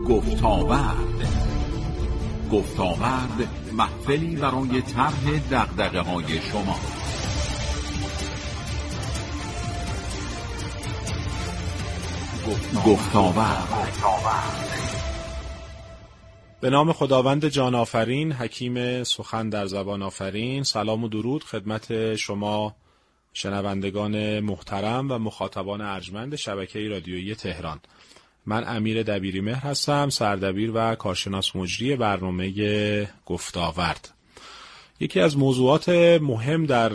گفتاورد محفلی برای طرح دغدغه‌های شما. گفتاورد. به نام خداوند جان آفرین، حکیم سخن در زبان آفرین. سلام و درود خدمت شما شنوندگان محترم و مخاطبان ارجمند شبکه رادیویی تهران. من امیر دبیریمهر هستم، سردبیر و کارشناس مجری برنامه گفتاورد. یکی از موضوعات مهم در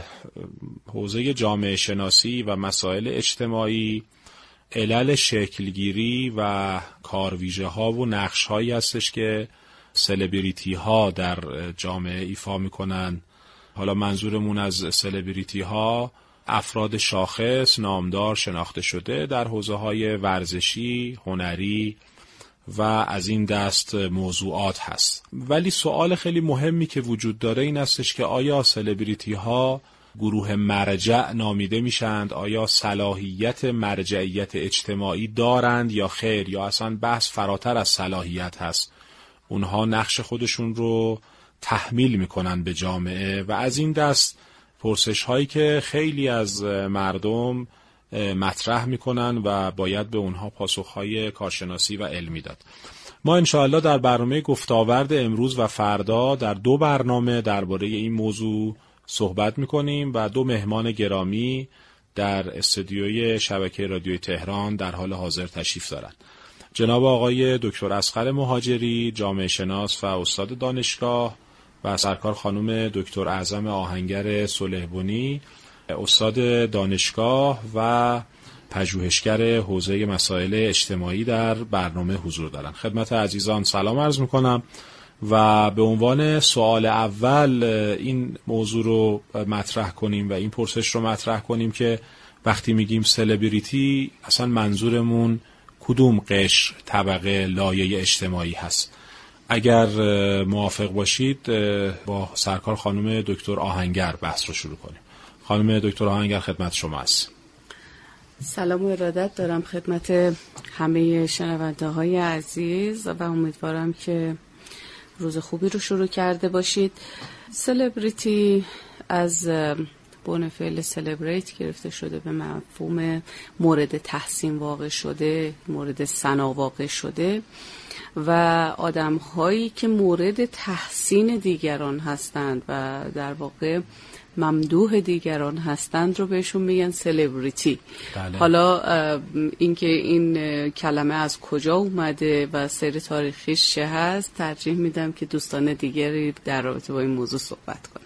حوزه جامعه شناسی و مسائل اجتماعی علل شکلگیری و کارویژه ها و نقش هایی هستش که سلبریتی ها در جامعه ایفا میکنن. حالا منظورمون از سلبریتی ها افراد شاخص، نامدار، شناخته شده در حوزه های ورزشی، هنری و از این دست موضوعات هست. ولی سوال خیلی مهمی که وجود داره این هستش که آیا سلبریتی ها گروه مرجع نامیده میشند؟ آیا صلاحیت مرجعیت اجتماعی دارند یا خیر؟ یا اصلا بحث فراتر از صلاحیت هست، اونها نقش خودشون رو تحمیل میکنن به جامعه؟ و از این دست پرسش هایی که خیلی از مردم مطرح میکنن و باید به اونها پاسخهای کارشناسی و علمی داد. ما انشاءالله در برنامه گفتاورد امروز و فردا در 2 برنامه درباره این موضوع صحبت میکنیم و 2 مهمان گرامی در استودیوی شبکه رادیوی تهران در حال حاضر تشریف دارند. جناب آقای دکتر اصغر مهاجری، جامعه شناس و استاد دانشگاه، و سرکار خانم دکتر اعظم آهنگر صلح‌بنی، استاد دانشگاه و پژوهشگر حوزه مسائل اجتماعی در برنامه حضور دارند. خدمت عزیزان سلام عرض میکنم و به عنوان سوال اول این موضوع رو مطرح کنیم و این پرسش رو مطرح کنیم که وقتی میگیم سلبریتی اصلا منظورمون کدوم قشر، طبقه، لایه اجتماعی هست؟ اگر موافق باشید با سرکار خانم دکتر آهنگر بحث رو شروع کنیم. خانم دکتر آهنگر خدمت شما هست. سلام و ارادت دارم خدمت همه شنونده های عزیز و امیدوارم که روز خوبی رو شروع کرده باشید. سلبریتی از بن فعل سلبریت گرفته شده به مفهوم مورد تحسین واقع شده، مورد ثنا واقع شده و آدم هایی که مورد تحسین دیگران هستند و در واقع ممدوح دیگران هستند رو بهشون میگن سلبریتی. بله. حالا اینکه این کلمه از کجا اومده و سیر تاریخیش چه هست ترجیح میدم که دوستان دیگری در رابطه با این موضوع صحبت کنیم.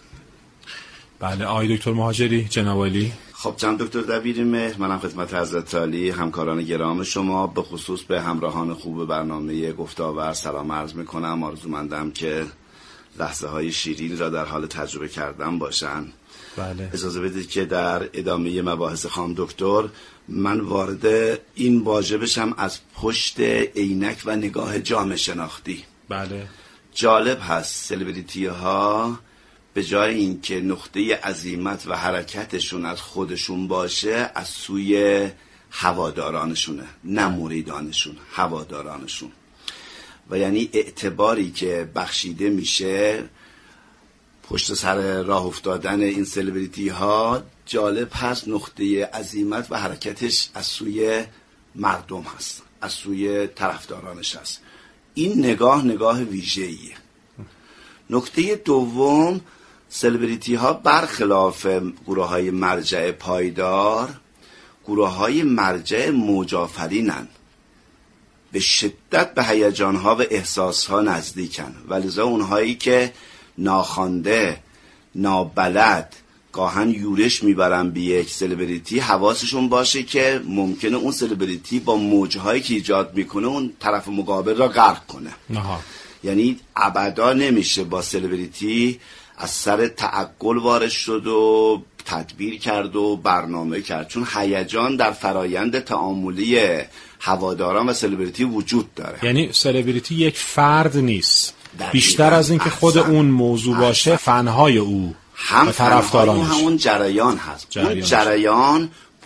بله آقای دکتر مهاجری، جناب عالی. خب جناب دکتر دبیریمهر، منم خدمت حضرت عالی همکاران گرام شما به خصوص به همراهان خوب برنامه گفتاورد سلام عرض میکنم. آرزومندم که لحظه های شیرین را در حال تجربه کردن باشن. بله. اجازه بدید که در ادامه مباحث خانم دکتر من وارد این واژه بشم از پشت عینک و نگاه جامعه شناختی. بله. جالب هست سلبریتی ها به جای اینکه نقطه عزیمت و حرکتشون از خودشون باشه از سوی هوادارانشونه، نه مریدانشون، هوادارانشون. و یعنی اعتباری که بخشیده میشه پشت سر راه افتادن این سلبریتی ها جالب هست نقطه عزیمت و حرکتش از سوی مردم هست، از سوی طرفدارانش هست. این نگاه ویژه‌ایه. نکته دوم، سلبریتی ها برخلاف گروه های مرجع پایدار گروه های مرجع موج‌آفرینن، به شدت به هیجان ها و احساس ها نزدیکن و لذا اونهایی که ناخوانده، نابلد گاهن یورش میبرن به یک سلبریتی حواسشون باشه که ممکنه اون سلبریتی با موجهایی که ایجاد میکنه اون طرف مقابل را غرق کنه. یعنی ابدا نمیشه با سلبریتی از سر تعقل وارد شد و تدبیر کرد و برنامه کرد، چون هیجان در فرایند تعاملی هواداران و سلبریتی وجود داره. یعنی سلبریتی یک فرد نیست، بیشتر از این که خود اون موضوع باشه فنهای او هم طرفدارانش همون جریان هست. اون جریان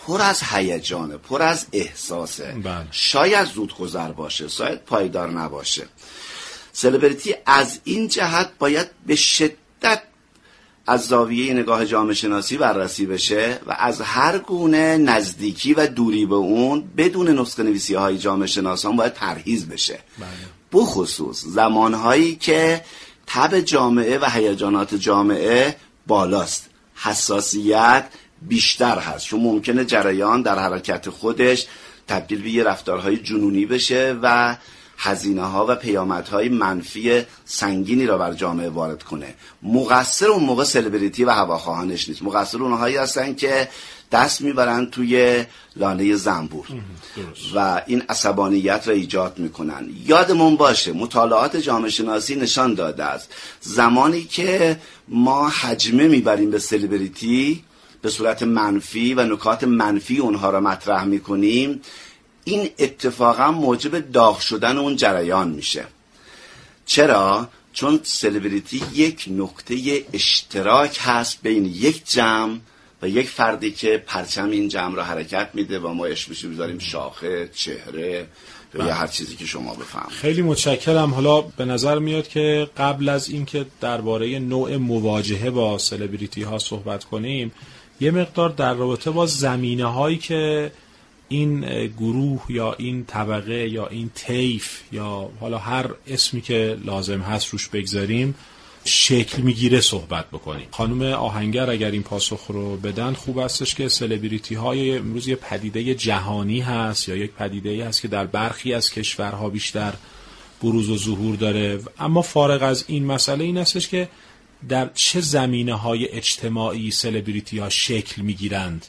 پر از هیجانه، پر از احساسه. شاید زودگذر باشه، شاید پایدار نباشه. سلبریتی از این جهت باید به شدت از زاویه نگاه جامعه شناسی بررسی بشه و از هر گونه نزدیکی و دوری به اون بدون نسخه نویسی های جامعه شناسان باید پرهیز بشه. بخصوص زمانهایی که تب جامعه و هیجانات جامعه بالاست، حساسیت بیشتر هست، چون ممکنه جریان در حرکت خودش تبدیل به یه رفتارهای جنونی بشه و هزینه‌ها و پیامدهای منفی سنگینی را بر جامعه وارد کنه. مقصر اون موقع سلبریتی و هواخواهانش نیست، مقصر اونهایی هستن که دست میبرن توی لانه زنبور و این عصبانیت را ایجاد میکنن. یادمون باشه مطالعات جامعه شناسی نشان داده است زمانی که ما حجمه میبریم به سلبریتی به صورت منفی و نکات منفی اونها را مطرح میکنیم، این اتفاقا موجب داغ شدن اون جریان میشه. چرا؟ چون سلبریتی یک نقطه اشتراک هست بین یک جمع و یک فردی که پرچم این جمع را حرکت میده و ما اسمش میذاریم شاخه، چهره یا هر چیزی که شما بفهمید. خیلی متشکرم. حالا به نظر میاد که قبل از اینکه درباره نوع مواجهه با سلبریتی ها صحبت کنیم، یه مقدار در رابطه با زمینه هایی که این گروه یا این طبقه یا این طیف یا حالا هر اسمی که لازم هست روش بگذاریم شکل میگیره صحبت بکنیم. خانم آهنگر اگر این پاسخ رو بدن خوب هستش که سلبریتی های امروز یه پدیده جهانی هست یا یک پدیده هست که در برخی از کشورها بیشتر بروز و ظهور داره، اما فارغ از این مسئله این هستش که در چه زمینه های اجتماعی سلبریتی ها شکل میگیرند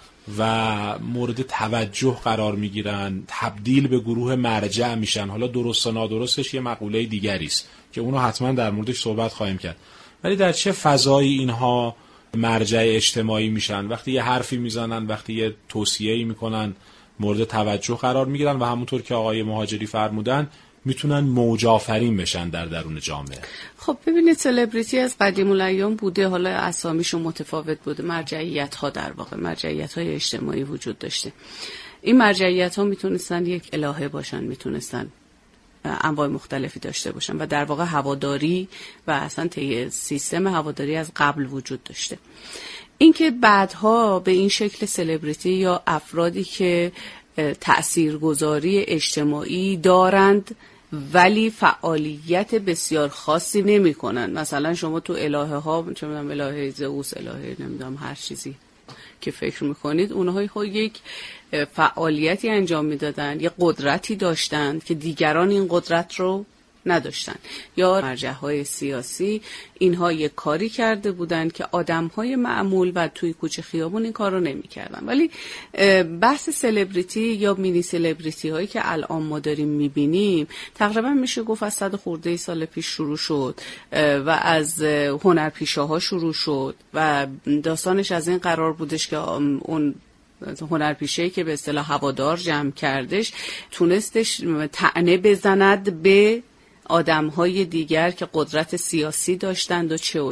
و مورد توجه قرار میگیرن، تبدیل به گروه مرجع میشن. حالا درست و نادرستش یه مقوله دیگری است که اونو حتما در موردش صحبت خواهیم کرد، ولی در چه فضایی اینها مرجع اجتماعی میشن؟ وقتی یه حرفی میزنن، وقتی یه توصیه‌ای میکنن مورد توجه قرار میگیرن و همونطور که آقای مهاجری فرمودن میتونن موج آفرین بشن در درون جامعه. خب ببینید سلبریتی از قدیم الایام بوده، حالا اسامیشون متفاوت بوده، مرجعیت ها در واقع مرجعیت های اجتماعی وجود داشته. این مرجعیت ها میتونستن یک الهه باشن، میتونستن انواع مختلفی داشته باشن و در واقع هواداری و اصلا سیستم هواداری از قبل وجود داشته. اینکه بعدها به این شکل سلبریتی یا افرادی که تأثیرگذاری اجتماعی دارند ولی فعالیت بسیار خاصی نمی کنن، مثلا شما تو الهه ها چه میدونم الهه زئوس، الهه نمیدونم هر چیزی که فکر میکنید، اونها یک فعالیتی انجام میدادن، یه قدرتی داشتند که دیگران این قدرت رو نداشتن. یا مرجع‌های سیاسی اینها یک کاری کرده بودند که آدم‌های معمول و توی کوچه خیابون این کار رو نمی‌کردن. ولی بحث سلبریتی یا مینی سلبریتی هایی که الان ما داریم می‌بینیم تقریبا میشه گفت از 100 خورده سال پیش شروع شد و از هنرپیشه‌ها شروع شد و داستانش از این قرار بودش که اون هنرپیشه‌ای که به اصطلاح هوادار جمع کردش تونستش طعنه بزند به آدم‌های دیگر که قدرت سیاسی داشتند و چه.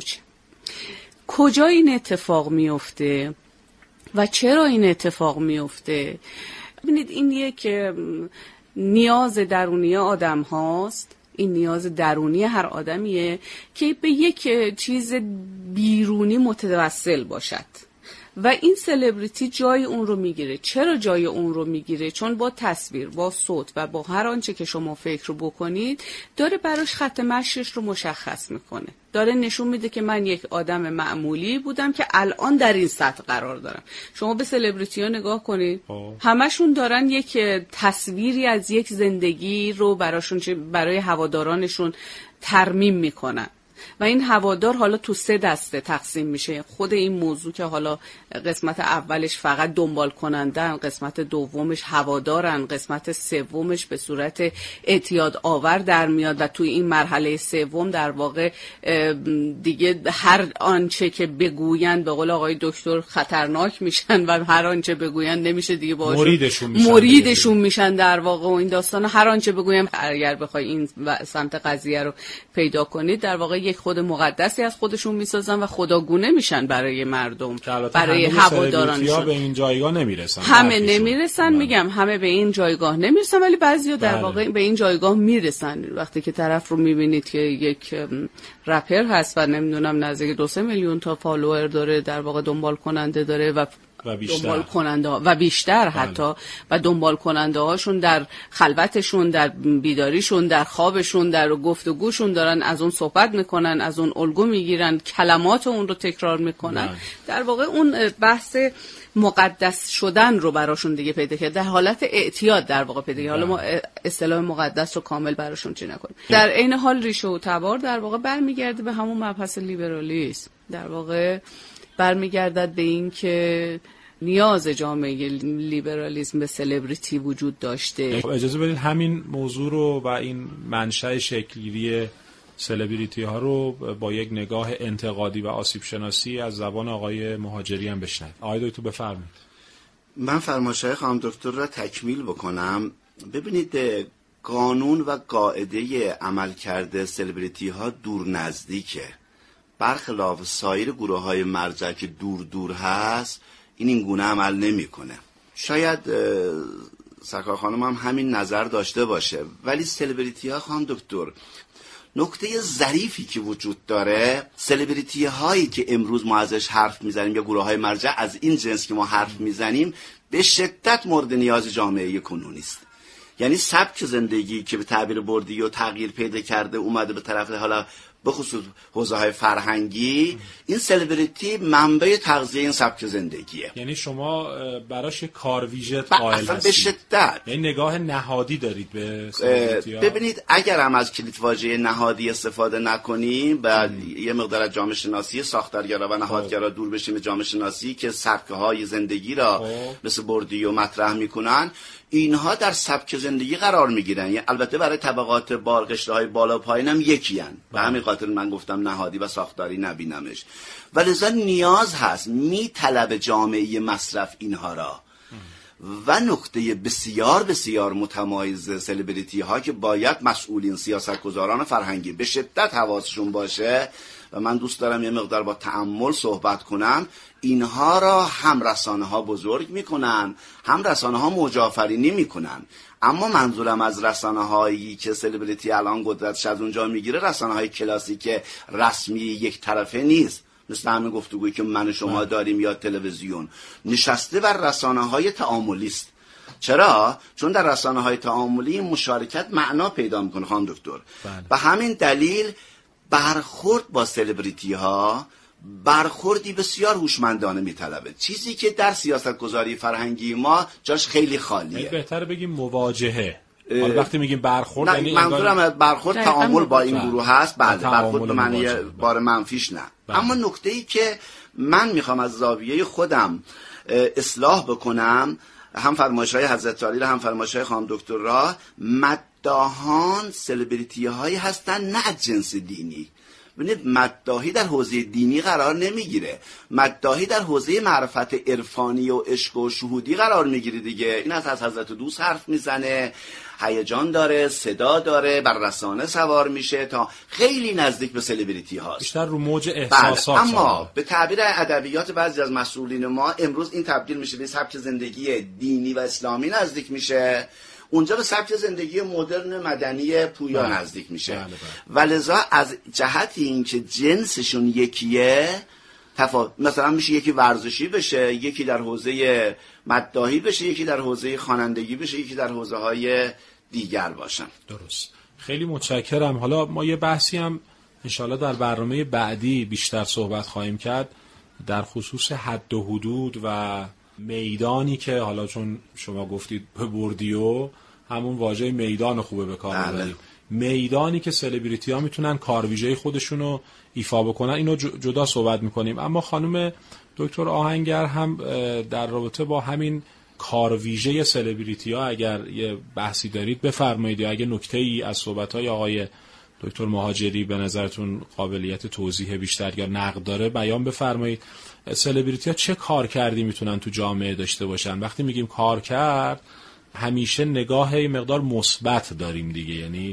کجا این اتفاق میفته و چرا این اتفاق میفته؟ ببینید این یک نیاز درونی آدم هاست، این نیاز درونی هر آدمیه که به یک چیز بیرونی متوسل باشد و این سلبریتی جای اون رو میگیره. چرا جای اون رو میگیره؟ چون با تصویر، با صوت و با هر آنچه که شما فکر بکنید داره براش خط مشیش رو مشخص میکنه، داره نشون میده که من یک آدم معمولی بودم که الان در این سطح قرار دارم. شما به سلبریتی ها نگاه کنید، همشون دارن یک تصویری از یک زندگی رو برای هوادارانشون ترمیم میکنن و این هوادار حالا تو 3 دسته تقسیم میشه. خود این موضوع که حالا قسمت اولش فقط دنبال کنندن، قسمت دومش هوادارن، قسمت سومش به صورت اعتیاد آور در میاد و توی این مرحله سوم در واقع دیگه هر آنچه که بگوین به قول آقای دکتر خطرناک میشن و هر آنچه بگوین نمیشه دیگه باشون مریدشون میشن در واقع. و این داستان هر آنچه بگویم اگر بخوای این سمت قضیه رو پیدا کنید در واقع یک خود مقدسی از خودشون میسازن و خداگونه میشن برای مردم، برای همه هوادارانشون. به این جایگاه نمیرسن، همه نمیرسن، میگم همه به این جایگاه نمیرسن، ولی بعضیا در واقع به این جایگاه میرسن. وقتی که طرف رو میبینید که یک رپر هست و نمیدونم نزدیک 2-3 میلیون تا فالوور داره، در واقع دنبال کننده داره و دنبال کننده ها و بیشتر حتی و دنبال کننده هاشون در خلوتشون، در بیداریشون، در خوابشون، در گفتگوشون دارن از اون صحبت میکنن، از اون الگو میگیرن، کلمات اون رو تکرار میکنن. در واقع اون بحث مقدس شدن رو براشون دیگه پیدا کرد، در حالت اعتیاد در واقع پیدا کرد. حالا ما اصطلاح مقدس رو کامل براشون چی نکنیم. در عین حال ریشه و تبار در واقع برمیگرده به همون مبحث لیبرالیسم، در واقع برمیگردد به این که نیاز جامعه لیبرالیسم به سلبریتی وجود داشته. اجازه بدید همین موضوع رو و این منشأ شکل‌گیری سلبریتی ها رو با یک نگاه انتقادی و آسیب شناسی از زبان آقای مهاجری هم بشنوید. آقای دکتر بفرمایید. من فرمایش‌های خانم دکتر را تکمیل بکنم. ببینید قانون و قاعده عملکرد سلبریتی ها دور نزدیکه، برخلاف سایر گروه‌های مرجع که دور هست این گونه عمل نمی‌کنه. شاید سرکار خانم هم همین نظر داشته باشه، ولی سلبریتی ها خانم دکتر نکته ظریفی که وجود داره، سلبریتی هایی که امروز ما ازش حرف میزنیم یا گروه های مرجع از این جنس که ما حرف میزنیم به شدت مورد نیاز جامعه کنونی است. یعنی سبک زندگی که به تعبیر بردی و تغییر پیدا کرده اومده به طرف، حالا به خصوص حوزه‌های فرهنگی، این سلبریتی منبع تغذیه این سبک زندگیه. یعنی شما براش کارویژه قائل هستید به شدت. یعنی نگاه نهادی دارید به سلبریتی ها؟ ببینید اگر هم از کلیدواژه نهادی استفاده نکنیم و یه مقدار از جامعه شناسی ساختارگرا و نهادگرا دور بشیم، جامعه شناسی که سبک‌های زندگی را مثل بردی و مطرح میکنن، اینها در سبک زندگی قرار میگیرن. یعنی البته برای طبقات قشرهای بالا و پایین هم یکیان، به همین خاطر من گفتم نهادی و ساختاری نبینمش. ولذا نیاز هست میطلب جامعه مصرف اینها را. و نکته بسیار بسیار متمایز سلبریتی ها که باید مسئولین سیاستگزاران فرهنگی به شدت حواسشون باشه و من دوست دارم یه مقدار با تأمل صحبت کنم، اینها را هم رسانه ها بزرگ میکنن، هم رسانه ها موج آفرینی میکنن. اما منظورم از رسانه هایی که سلبریتی الان قدرتش از اونجا میگیره، رسانه های کلاسیک رسمی یک طرفه نیست، مثل همین گفتگویی که من و شما داریم یا تلویزیون. نشسته بر رسانه های تعاملی است. چرا؟ چون در رسانه های تعاملی مشارکت معنا پیدا میکنه خانم دکتر. به همین دلیل برخورد با سلبریتی ها برخوردی بسیار هوشمندانه میطلبه، چیزی که در سیاست گذاری فرهنگی ما جاش خیلی خالیه. بهتره بگیم مواجهه. حالا وقتی میگیم برخورد یعنی منظورم برخورد تعامل با این گروه هست. بله، برخورد به معنی بار منفیش نه. اما نکته‌ای که من میخوام از زاویه خودم اصلاح بکنم، هم فرمایش‌های حضرت علی را هم فرمایش‌های خانم دکتر را، مداحان سلبریتی هایی هستن نه از جنس دینی. ببینید مداحی در حوزه دینی قرار نمیگیره، مداحی در حوزه معرفت عرفانی و عشق و شهودی قرار میگیره دیگه. این از حضرت دوست حرف میزنه، هیجان داره، صدا داره، بر رسانه سوار میشه، تا خیلی نزدیک به سلبریتی هاست، بیشتر رو موج احساسات. اما به تعبیر ادبیات بعضی از مسئولین ما امروز این تبدیل میشه به سبک زندگی دینی و اسلامی نزدیک میشه، اونجا به سبک زندگی مدرن مدنی پویا نزدیک میشه. ولذا از جهت این که جنسشون یکیه، مثلا میشه یکی ورزشی بشه، یکی در حوزه مداحی بشه، یکی در حوزه خوانندگی بشه، یکی در حوزه های دیگر باشن. درست. خیلی متشکرم. حالا ما یه بحثی هم انشالله در برنامه بعدی بیشتر صحبت خواهیم کرد در خصوص حد و حدود و میدانی که حالا چون شما گفتید به بردیو، همون واژه میدان خوبه به کار ببریم، میدانی که سلبریتی ها میتونن کارویژه خودشونو ایفا بکنن، اینو جدا صحبت میکنیم. اما خانم دکتر آهنگر هم در رابطه با همین کارویژه سلبریتی ها اگر یه بحثی دارید بفرمایید، یا اگه نکته‌ای از صحبت‌های آقای دکتر مهاجری به نظرتون قابلیت توضیح بیشتر یا نقد داره بیان بفرمایید. سلبریتی ها چه کار کردی میتونن تو جامعه داشته باشن؟ وقتی میگیم کار کرد همیشه نگاه مقدار مثبت داریم دیگه، یعنی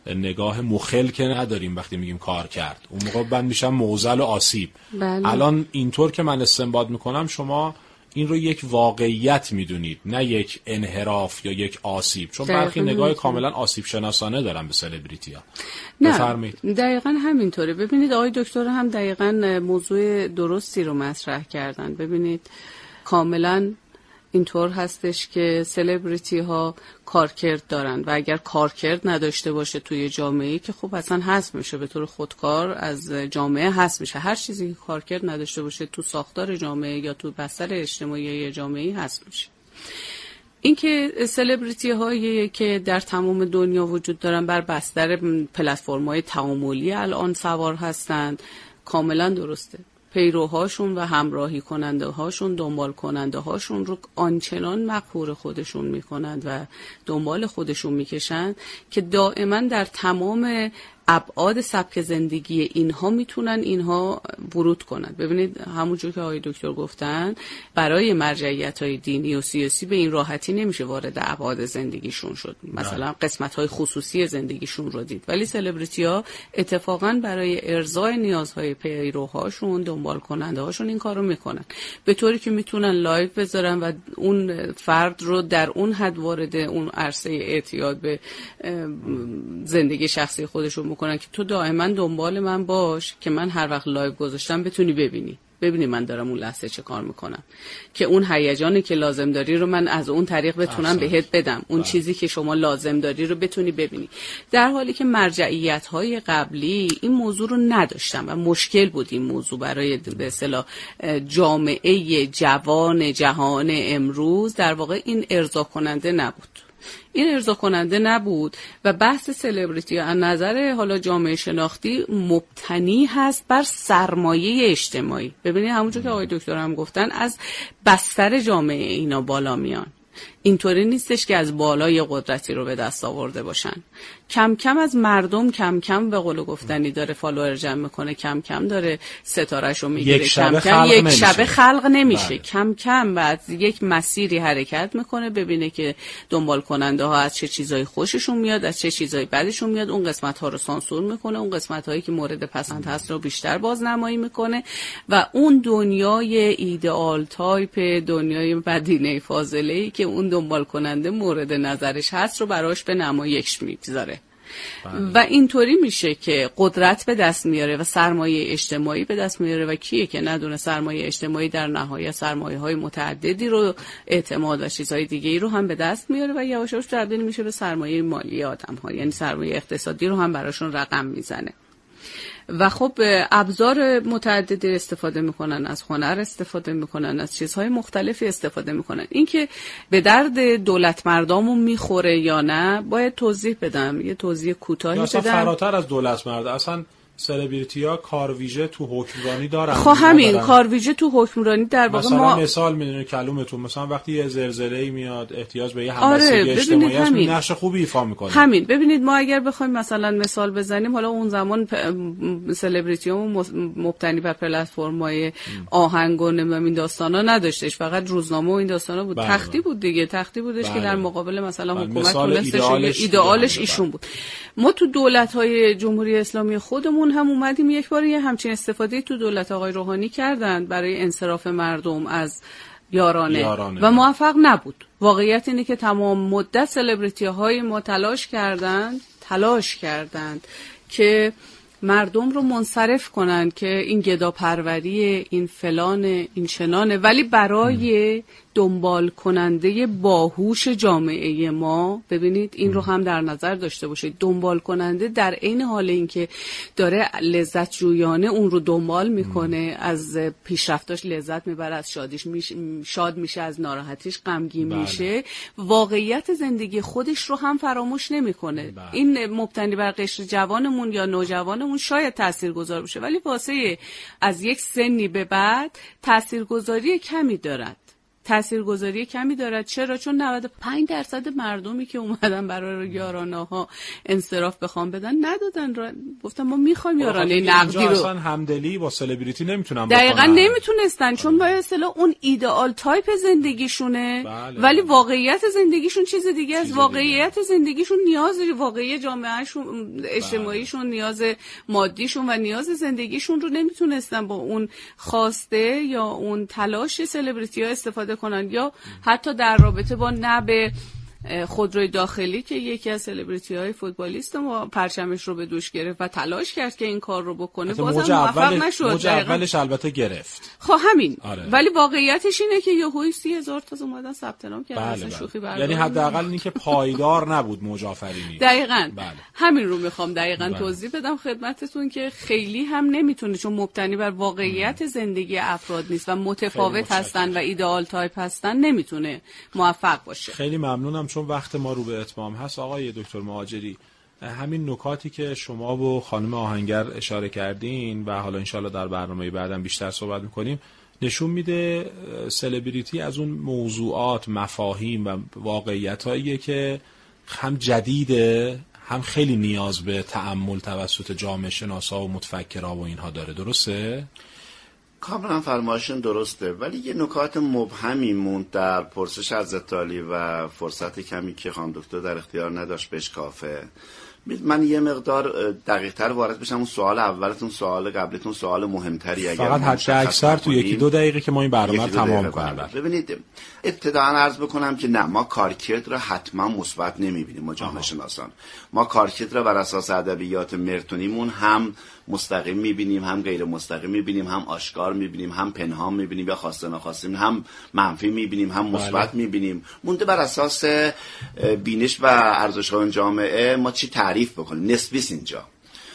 نگاه مخل که نداریم وقتی میگیم کار کرد. اون موقع بند میشم معضل و آسیب. بله. الان اینطور که من استنباط میکنم شما این رو یک واقعیت میدونید، نه یک انحراف یا یک آسیب، چون برخی نگاه کاملا آسیب شناسانه دارن به سلبریتی ها. نه دقیقاً همینطوره. ببینید آقای دکتر هم دقیقاً موضوع درستی رو مطرح کردن. ببینید کاملا اینطور هستش که سلبریتی ها کارکرد دارن و اگر کارکرد نداشته باشه توی جامعه که خب اصلا حذف میشه، به طور خودکار از جامعه حذف میشه. هر چیزی که کارکرد نداشته باشه تو ساختار جامعه یا تو بستر اجتماعی جامعه حذف میشه. این که سلبریتی هایی که در تمام دنیا وجود دارن بر بستر پلتفرم های تعاملی الان سوار هستند کاملا درسته. پیروهاشون و همراهی کننده هاشون، دنبال کننده هاشون رو آنچنان مقهور خودشون میکنند و دنبال خودشون میکشند که دائما در تمام ابعاد سبک زندگی اینها میتونن اینها ورود کنند. ببینید همونجور که آقای دکتر گفتن برای مرجعیت‌های دینی و سیاسی به این راحتی نمیشه وارد ابعاد زندگیشون شد، مثلا قسمت‌های خصوصی زندگیشون رو دید، ولی سلبریتی‌ها اتفاقاً برای ارضای نیازهای پیروهاشون، دنبال کننده هاشون این کارو میکنن، به طوری که میتونن لایو بذارن و اون فرد رو در اون حد وارد اون عرصه اعتیاد به زندگی شخصی خودشون میکنن که تو دائما دنبال من باش که من هر وقت لایو گذاشتم بتونی ببینی من دارم اون لحظه چه کار میکنم، که اون هیجانی که لازم داری رو من از اون طریق بتونم بهت بدم، اون چیزی که شما لازم داری رو بتونی ببینی. در حالی که مرجعیت‌های قبلی این موضوع رو نداشتن و مشکل بود این موضوع برای به اصطلاح جامعه جوان جهان امروز. در واقع این ارضا کننده نبود و بحث سلبریتی از نظر حالا جامعه شناختی مبتنی هست بر سرمایه اجتماعی. ببینید همونجور که آقای دکتر هم گفتن از بستر جامعه اینا بالا میان. اینطوری نیستش که از بالای قدرتی رو به دست آورده باشن. کم کم از مردم کم کم به قول گفتنی داره فالوور جمع میکنه، کم کم داره ستارهشو میگیره، یک شبه خلق نمیشه. بله. کم کم بعد یک مسیری حرکت میکنه، ببینه که دنبال کننده ها از چه چیزایی خوششون میاد، از چه چیزایی بدشون میاد، اون قسمت ها رو سانسور میکنه، اون قسمت هایی که مورد پسند هست رو بیشتر بازنمایی میکنه و اون دنیای ایدئال تایپ، دنیای مدینه فاضله‌ای که اون دنبال کننده مورد نظرش هست رو براش به نمایش میگذاره. و اینطوری میشه که قدرت به دست میاره و سرمایه اجتماعی به دست میاره و کیه که ندونه سرمایه اجتماعی در نهایت سرمایه های متعددی رو، اعتماد و چیزهای دیگه ای رو هم به دست میاره و یواش یواش تبدیل میشه به سرمایه مالی آدم ها، یعنی سرمایه اقتصادی رو هم براشون رقم میزنه. و خب ابزار متعددی استفاده میکنن، از هنر استفاده میکنن، از چیزهای مختلفی استفاده میکنن. این که به درد دولت مردمون میخوره یا نه باید توضیح بدم، یه توضیح کوتاهی بدم. اصلا فراتر از دولت مرد، اصلا سلبریتی‌ها کارویژه تو حکمرانی دارن. خب همین کارویژه تو حکمرانی در واقع ما مثال میدونید کلومتون، مثلا وقتی یه زلزله‌ای میاد احتیاج به یه همبستگی اجتماعی است، نقش خوبی ایفا میکنه. همین ببینید ما اگر بخوایم مثلا مثال بزنیم، حالا اون زمان سلبریتی‌ها مبتنی بر پلتفرم‌های آهنگ و این داستانا نداشتش، فقط روزنامه و این داستانا بود. تختی بود دیگه، تختی بودش که در مقابل مثلا حکومت تونستش ایدئالش ایشون بود. ما تو دولت‌های جمهوری اسلامی خودمون هم اومدیم یک بار یه همچین استفاده تو دولت آقای روحانی کردن برای انصراف مردم از یارانه و موفق نبود. واقعیت اینه که تمام مدت سلبریتی‌های ما تلاش کردند که مردم رو منصرف کنن که این گداپروری، این فلان، این چنانه، ولی برای دنبال کننده باهوش جامعه ما ببینید این رو هم در نظر داشته باشید. دنبال کننده در عین حال اینکه داره لذت جویانه اون رو دنبال میکنه، از پیشرفتاش لذت میبره، از شادیش شاد میشه، از ناراحتیش غمگین میشه، واقعیت زندگی خودش رو هم فراموش نمیکنه. این مبتنی بر قشر جوانمون یا نوجوانمون شاید تاثیرگذار بشه، ولی واسه از یک سنی به بعد تاثیرگذاری کمی دارد. تاثیرگذاری کمی دارد. چرا؟ چون 95% مردمی که اومدن برای یارانه‌ها انصراف بخوام بدن ندادن، گفتن ما میخوایم یارانه نقدی رو. اصلا همدلی با سلبریتی نمیتونن دقیقاً نمیتونستن، چون با اصطلاح اون ایدئال تایپ زندگیشونه. بله. ولی واقعیت زندگیشون چیز دیگه است. واقعیت زندگیشون نیاز واقعی جامعهشون، اجتماعیشون، نیاز مادیشون و نیاز زندگیشون رو نمیتونستن با اون خواسته یا اون تلاش سلبریتی ها استفاده کنن. یا حتی در رابطه با نب خودروی داخلی که یکی از سلبریتی های فوتبالیست ما پرچمش رو به دوش گرفت و تلاش کرد که این کار رو بکنه، بازم موفق نشد. موج اولش البته گرفت. خب همین. آره. ولی واقعیتش اینه که یهویی 30,000 تا اومدن ثبت نام کردن. بله شوخی بردار. یعنی حداقل این که پایدار نبود موج آفرینی. دقیقاً. بله. همین رو میخوام دقیقاً توضیح بدم خدمتتون که خیلی هم نمیتونه، چون مبتنی بر واقعیت زندگی افراد نیست و متفاوت هستن و ایدئال تایپ هستن، نمیتونه موفق باشه. خیلی ممنونم. چون وقت ما رو به اتمام هست آقای دکتر مهاجری، همین نکاتی که شما و خانم آهنگر اشاره کردین و حالا انشالله در برنامه بعدم بیشتر صحبت میکنیم نشون میده سلبریتی از اون موضوعات، مفاهیم و واقعیتاییه که هم جدیده، هم خیلی نیاز به تأمل توسط جامعه شناسا و متفکرها و اینها داره. درسته؟ کاملا فرمایشون درسته، ولی یه نکات مبهمی موند در پرسش حضرت علی و فرصت کمی که خانم دکتر در اختیار نداشت بهش کافه. من یه مقدار دقیق‌تر وارد بشم. اون سوال اولتون، سوال قبلتون سوال مهمتری اگر فقط حتی اکثر تو 1-2 دقیقه که ما این برنامه رو تمام کنیم. ببینید ابتداً عرض بکنم که نه، ما کارکرد رو حتما مثبت نمی‌بینیم. ما جامعه شناسان ما کارکرد رو بر اساس ادبیات مرتونیمون هم مستقیم می‌بینیم، هم غیر مستقیم می‌بینیم، هم آشکار می‌بینیم، هم پنهان می‌بینیم یا خواسته ناخواسته، هم منفی می‌بینیم، هم مثبت می‌بینیم. مونده بر اساس بینش و ارزش‌های جامعه ما چی تعریف بکنیم، نسبیست اینجا.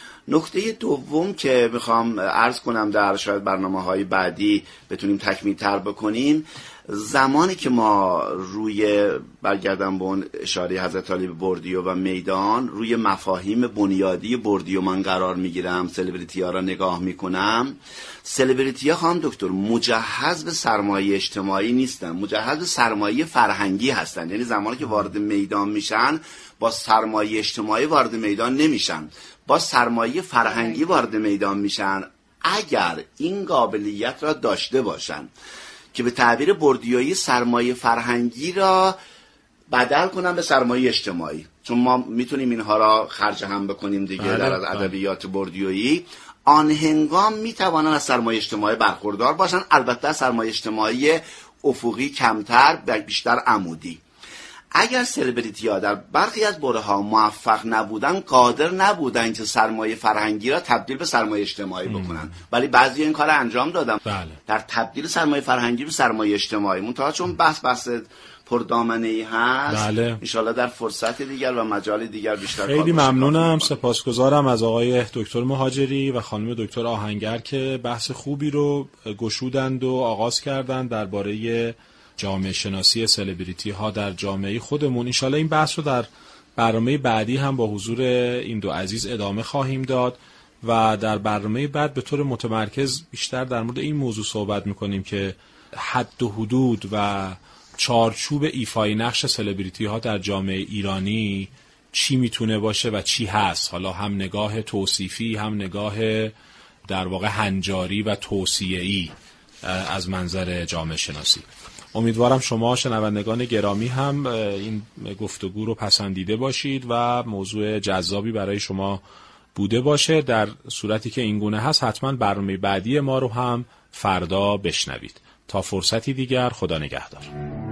نکته دوم که میخوام عرض کنم، در شاید برنامه‌های بعدی بتونیم تکمیل‌تر بکنیم، زمانی که ما روی برگردم به اون اشاره حضرت علی به بوردیو و میدان، روی مفاهیم بنیادی بوردیو من قرار میگیرم، سلبریتی ها را نگاه میکنم، سلبریتی ها خانم دکتر مجهز به سرمایه اجتماعی نیستن، مجهز به سرمایه فرهنگی هستن. یعنی زمانی که وارد میدان میشن با سرمایه اجتماعی وارد میدان نمیشن، با سرمایه فرهنگی وارد میدان میشن. اگر این قابلیت را داشته باشن که به تعبیر بوردیویی سرمایه فرهنگی را بدل کنن به سرمایه اجتماعی، چون ما میتونیم اینها را خرج هم بکنیم دیگه در ادبیات بوردیویی، آن هنگام میتوانن از سرمایه اجتماعی برخوردار باشن. البته سرمایه اجتماعی افقی کمتر و بیشتر عمودی. اگر سلبریتی ها در برخی از بره ها موفق نبودن، قادر نبودن که سرمایه فرهنگی را تبدیل به سرمایه اجتماعی بکنن، ولی بعضی این کار انجام دادن. در تبدیل سرمایه فرهنگی به سرمایه اجتماعی. منتها چون بحث پردامنه‌ای هست، انشالله در فرصت دیگر و مجال دیگر بیشتر. خیلی ممنونم، سپاسگزارم از آقای دکتر مهاجری و خانم دکتر آهنگر که بحث خوبی رو گشودند و آغاز کردند درباره جامعه شناسی سلبریتی ها در جامعه خودمون. انشالله این بحث رو در برنامه بعدی هم با حضور این دو عزیز ادامه خواهیم داد و در برنامه بعد به طور متمرکز بیشتر در مورد این موضوع صحبت میکنیم که حد و حدود و چارچوب ایفای نقش سلبریتی ها در جامعه ایرانی چی میتونه باشه و چی هست. حالا هم نگاه توصیفی، هم نگاه در واقع هنجاری و توصیه‌ای از منظر جامعه شناسی. امیدوارم شما شنوندگان گرامی هم این گفتگو رو پسندیده باشید و موضوع جذابی برای شما بوده باشه. در صورتی که این گونه هست حتما برنامه بعدی ما رو هم فردا بشنوید. تا فرصتی دیگر، خدا نگهدار.